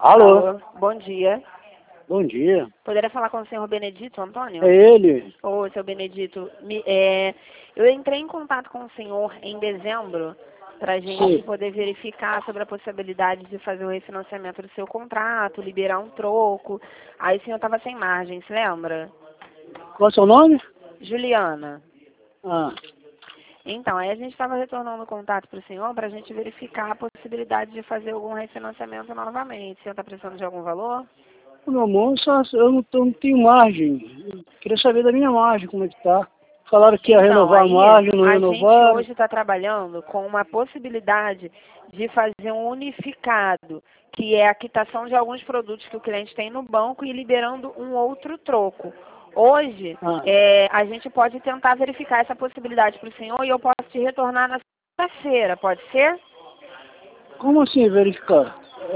Alô? Alô, bom dia. Bom dia. Poderia falar com o senhor Benedito Antônio? É ele? Ô, seu Benedito, eu entrei em contato com o senhor em dezembro para a gente Sim. poder verificar sobre a possibilidade de fazer o refinanciamento do seu contrato, liberar um troco. Aí o senhor estava sem margem, se lembra? Qual é o seu nome? Juliana. Ah, Então, aí a gente estava retornando o contato para o senhor para a gente verificar a possibilidade de fazer algum refinanciamento novamente. O senhor está precisando de algum valor? meu amor, eu não tenho margem. Eu queria saber da minha margem, como é que tá. Falaram que ia Então, renovar a aí margem, não a gente renovaram. hoje está trabalhando com uma possibilidade de fazer um unificado, que é a quitação de alguns produtos que o cliente tem no banco e liberando um outro troco. Hoje, Ah, a gente pode tentar verificar essa possibilidade para o senhor e eu posso te retornar na segunda-feira, pode ser? como assim verificar?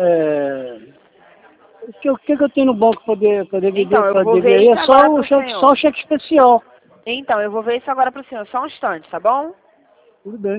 O que eu tenho no banco para Então, eu vou dever ver aí? isso É agora para o só senhor. o cheque especial. Então, eu vou ver isso agora para o senhor, só um instante, tá bom? Tudo bem.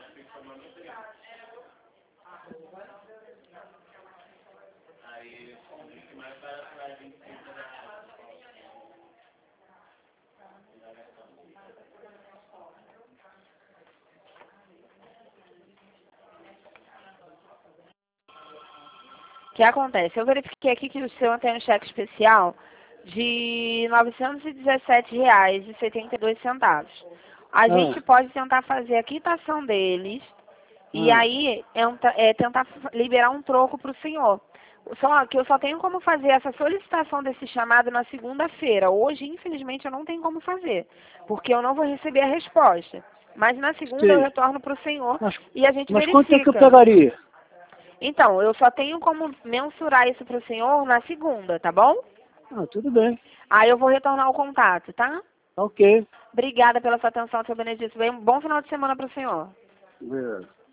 O que acontece? Eu verifiquei aqui que o senhor tem um cheque especial de R$ 917,72. A Ah, gente pode tentar fazer a quitação deles e ah, aí tentar liberar um troco para o senhor. Só que eu só tenho como fazer essa solicitação desse chamado na segunda-feira. Hoje, infelizmente, eu não tenho como fazer, porque eu não vou receber a resposta. Mas na segunda eu sei. retorno para o senhor Mas, e a gente mas quanto é que eu verifica. pegaria? Então, eu só tenho como mensurar isso para o senhor na segunda, tá bom? Ah, tudo bem. Aí eu vou retornar o contato, tá? Ok. Obrigada pela sua atenção, seu Benedito. Bom final de semana para o senhor. É.